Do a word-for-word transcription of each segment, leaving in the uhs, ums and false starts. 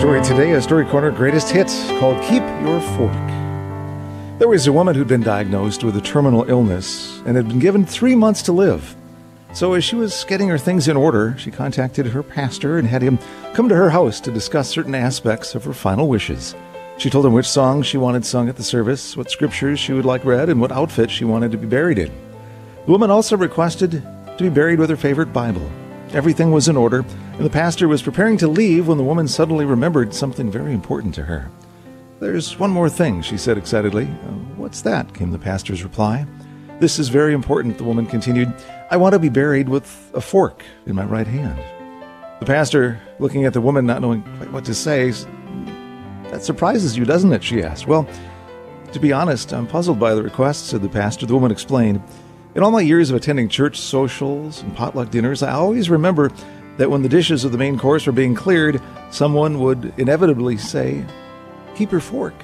story today, a Story Corner Greatest Hits called Keep Your Fork. There was a woman who'd been diagnosed with a terminal illness and had been given three months to live. So as she was getting her things in order, she contacted her pastor and had him come to her house to discuss certain aspects of her final wishes. She told him which songs she wanted sung at the service, what scriptures she would like read, and what outfit she wanted to be buried in. The woman also requested to be buried with her favorite Bible. Everything was in order, and the pastor was preparing to leave when the woman suddenly remembered something very important to her. "There's one more thing," she said excitedly. "What's that?" came the pastor's reply. "This is very important," the woman continued. "I want to be buried with a fork in my right hand." The pastor, looking at the woman, not knowing quite what to say, "That surprises you, doesn't it?" she asked. "Well, to be honest, I'm puzzled by the request," said the pastor. The woman explained. "In all my years of attending church socials and potluck dinners, I always remember that when the dishes of the main course were being cleared, someone would inevitably say, 'Keep your fork.'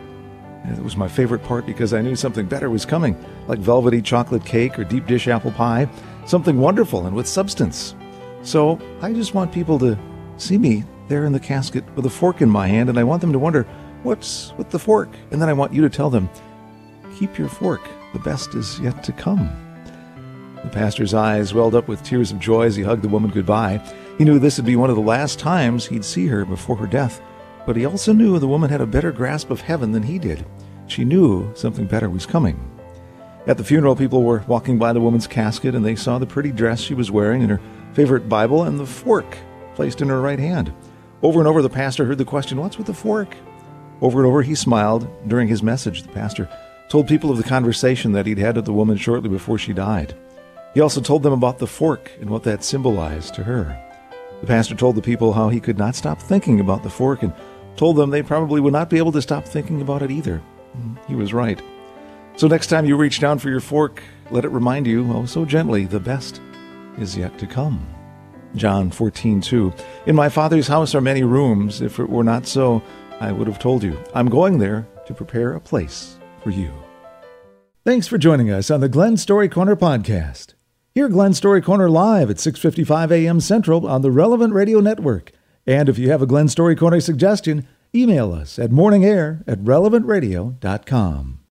It was my favorite part because I knew something better was coming, like velvety chocolate cake or deep dish apple pie, something wonderful and with substance. So I just want people to see me there in the casket with a fork in my hand, and I want them to wonder, what's with the fork? And then I want you to tell them, 'Keep your fork. The best is yet to come.'" The pastor's eyes welled up with tears of joy as he hugged the woman goodbye. He knew this would be one of the last times he'd see her before her death, but he also knew the woman had a better grasp of heaven than he did. She knew something better was coming. At the funeral, people were walking by the woman's casket, and they saw the pretty dress she was wearing and her favorite Bible and the fork placed in her right hand. Over and over, the pastor heard the question, "What's with the fork?" Over and over, he smiled. During his message, the pastor told people of the conversation that he'd had with the woman shortly before she died. He also told them about the fork and what that symbolized to her. The pastor told the people how he could not stop thinking about the fork and told them they probably would not be able to stop thinking about it either. He was right. So next time you reach down for your fork, let it remind you, oh so gently, the best is yet to come. John fourteen two. "In my Father's house are many rooms. If it were not so, I would have told you. I'm going there to prepare a place for you." Thanks for joining us on the Glen Story Corner podcast. Hear Glen Story Corner live at six fifty-five a.m. Central on the Relevant Radio Network. And if you have a Glen Story Corner suggestion, email us at morningair at relevant radio dot com.